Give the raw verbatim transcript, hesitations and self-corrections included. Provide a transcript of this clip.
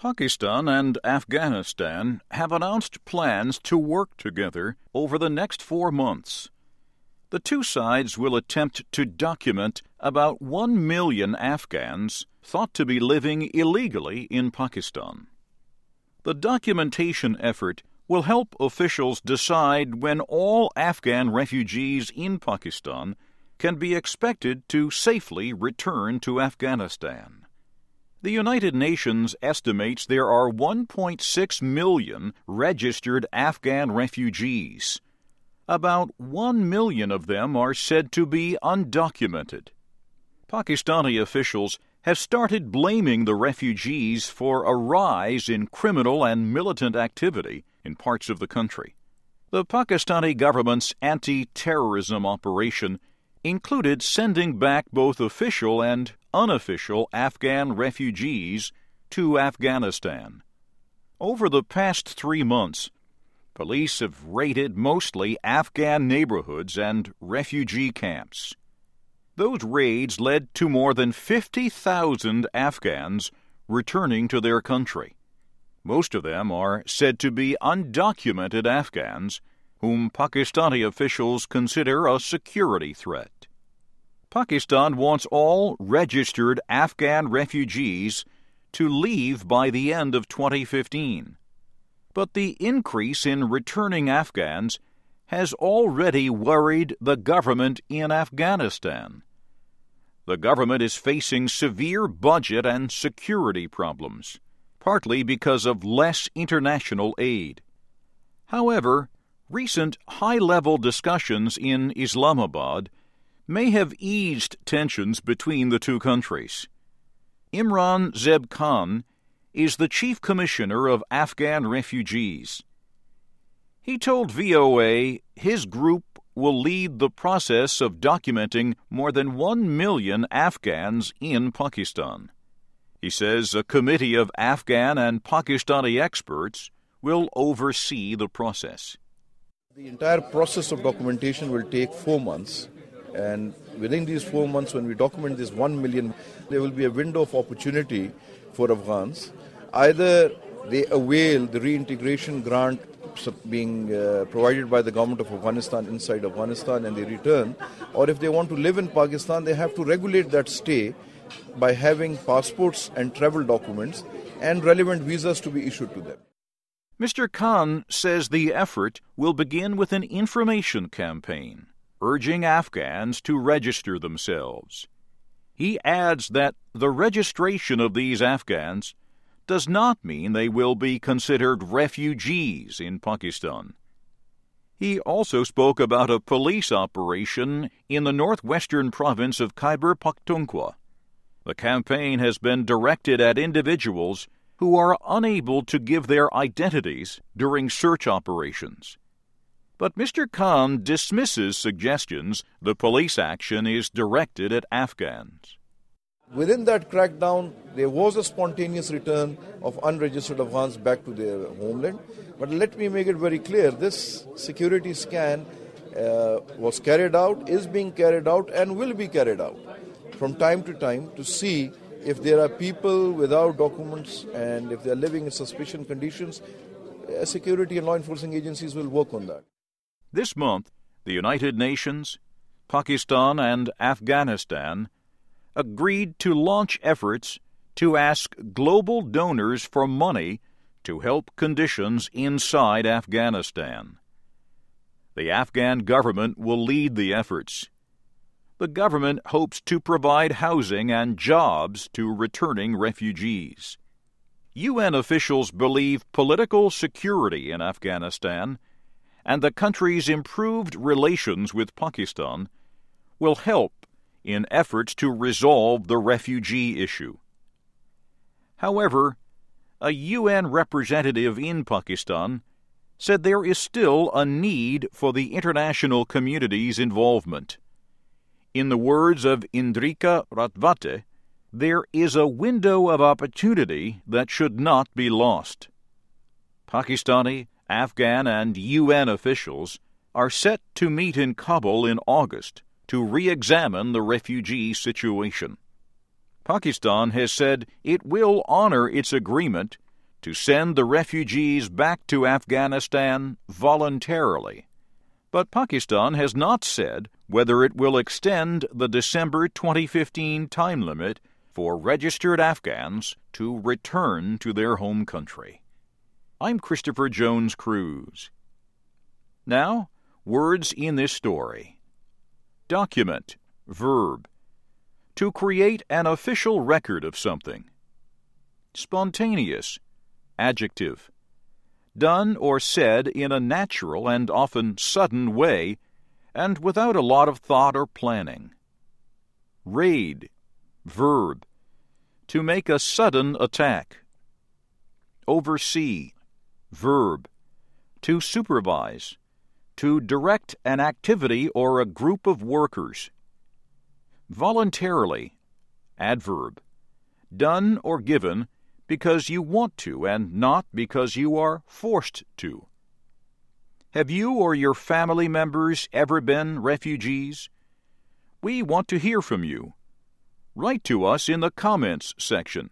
Pakistan and Afghanistan have announced plans to work together over the next four months. The two sides will attempt to document about one million Afghans thought to be living illegally in Pakistan. The documentation effort will help officials decide when all Afghan refugees in Pakistan can be expected to safely return to Afghanistan. The United Nations estimates there are one point six million registered Afghan refugees. About one million of them are said to be undocumented. Pakistani officials have started blaming the refugees for a rise in criminal and militant activity in parts of the country. The Pakistani government's anti-terrorism operation included sending back both official and unofficial Afghan refugees to Afghanistan. Over the past three months, police have raided mostly Afghan neighborhoods and refugee camps. Those raids led to more than fifty thousand Afghans returning to their country. Most of them are said to be undocumented Afghans, whom Pakistani officials consider a security threat. Pakistan wants all registered Afghan refugees to leave by the end of twenty fifteen. But the increase in returning Afghans has already worried the government in Afghanistan. The government is facing severe budget and security problems, partly because of less international aid. However, recent high-level discussions in Islamabad may have eased tensions between the two countries. Imran Zeb Khan is the Chief Commissioner of Afghan refugees. He told V O A his group will lead the process of documenting more than one million Afghans in Pakistan. He says a committee of Afghan and Pakistani experts will oversee the process. The entire process of documentation will take four months. And within these four months, when we document this one million, there will be a window of opportunity for Afghans. Either they avail the reintegration grant being uh, provided by the government of Afghanistan inside Afghanistan and they return, or if they want to live in Pakistan, they have to regulate that stay by having passports and travel documents and relevant visas to be issued to them. Mister Khan says the effort will begin with an information campaign, urging Afghans to register themselves. He adds that the registration of these Afghans does not mean they will be considered refugees in Pakistan. He also spoke about a police operation in the northwestern province of Khyber Pakhtunkhwa. The campaign has been directed at individuals who are unable to give their identities during search operations. But Mister Khan dismisses suggestions the police action is directed at Afghans. Within that crackdown, there was a spontaneous return of unregistered Afghans back to their homeland. But let me make it very clear, this security scan uh, was carried out, is being carried out, and will be carried out from time to time to see if there are people without documents and if they are living in suspicious conditions. Uh, security and law enforcement agencies will work on that. This month, the United Nations, Pakistan, and Afghanistan agreed to launch efforts to ask global donors for money to help conditions inside Afghanistan. The Afghan government will lead the efforts. The government hopes to provide housing and jobs to returning refugees. U N officials believe political security in Afghanistan and the country's improved relations with Pakistan will help in efforts to resolve the refugee issue. However, a U N representative in Pakistan said there is still a need for the international community's involvement. In the words of Indrika Ratwate, there is a window of opportunity that should not be lost. Pakistani, Afghan, and U N officials are set to meet in Kabul in August to re-examine the refugee situation. Pakistan has said it will honor its agreement to send the refugees back to Afghanistan voluntarily. But Pakistan has not said whether it will extend the December twenty fifteen time limit for registered Afghans to return to their home country. I'm Christopher Jones Cruz. Now, words in this story. Document, verb. To create an official record of something. Spontaneous, adjective. Done or said in a natural and often sudden way, and without a lot of thought or planning. Raid, verb. To make a sudden attack. Oversee, verb. To supervise. To direct an activity or a group of workers. Voluntarily, adverb. Done or given because you want to and not because you are forced to. Have you or your family members ever been refugees? We want to hear from you. Write to us in the comments section.